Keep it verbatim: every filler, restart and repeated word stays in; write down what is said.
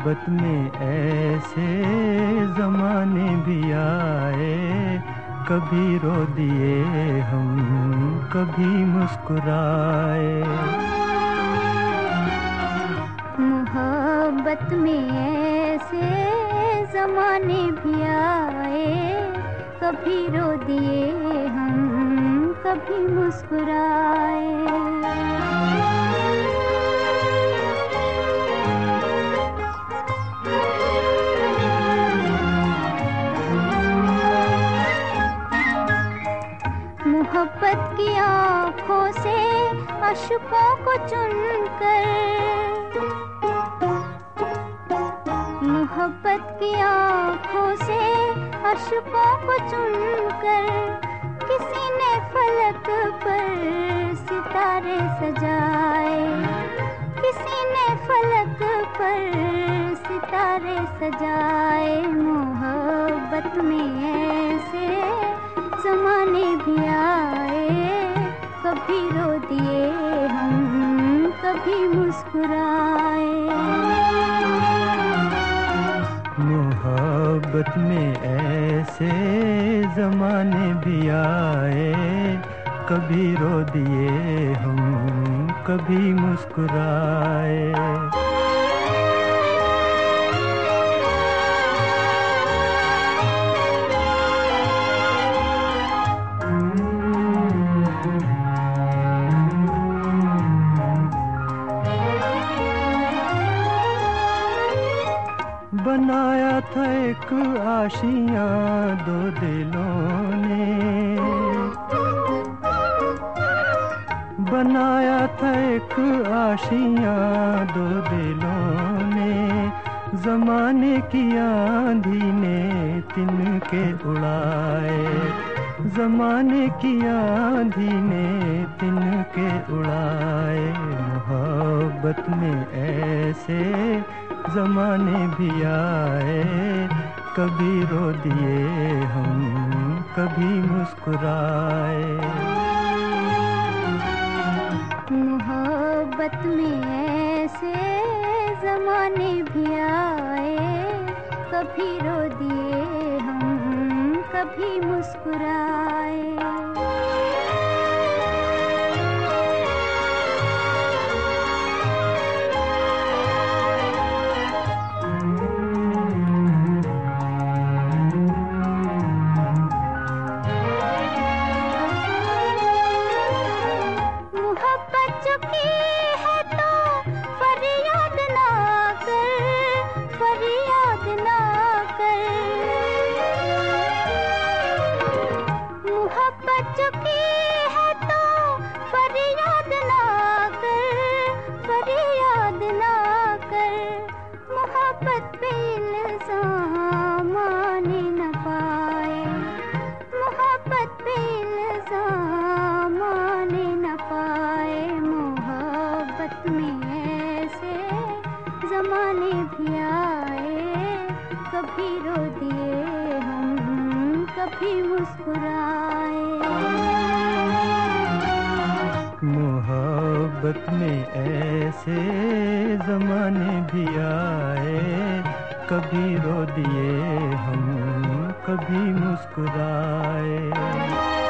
मोहब्बत में ऐसे ज़माने भी आए, कभी रो दिए हम, कभी मुस्कुराए। मोहब्बत में ऐसे ज़माने भी आए, कभी रो दिए हम, कभी मुस्कुराए। मोहब्बत की आँखों से अश्कों को चुनकर, मोहब्बत की आँखों से अश्कों को चुनकर, किसी ने फलक पर सितारे सजाए, किसी ने फलक पर सितारे सजाए। मोहब्बत में ऐसे ज़माने भी आए, कभी रो दिए हम, कभी मुस्कुराए। मोहब्बत में ऐसे ज़माने भी आए, कभी रो दिए हम, कभी मुस्कुराए। बनाया था एक आशियाँ दो दिलों ने, बनाया था एक आशियाँ दो दिलों ने, ज़माने की आंधी ने तिनके उड़ाए, ज़माने की आंधी ने तिनके उड़ाए। मोहब्बत में ऐसे ज़माने भी आए, कभी रो दिए हम, कभी मुस्कुराए। मोहब्बत में ऐसे ज़माने भी आए, कभी रो दिए हम, कभी मुस्कुराए। मोहब्बत पे इल्ज़ाम आने न पाए, मोहब्बत पे इल्ज़ाम आने न पाए। मोहब्बत में ऐसे ज़माने भी आए, कभी रो दिए हम, कभी मुस्कुराए। मोहब्बत में ऐसे ज़माने भी आए, कभी रो दिए हम, कभी मुस्कुराए।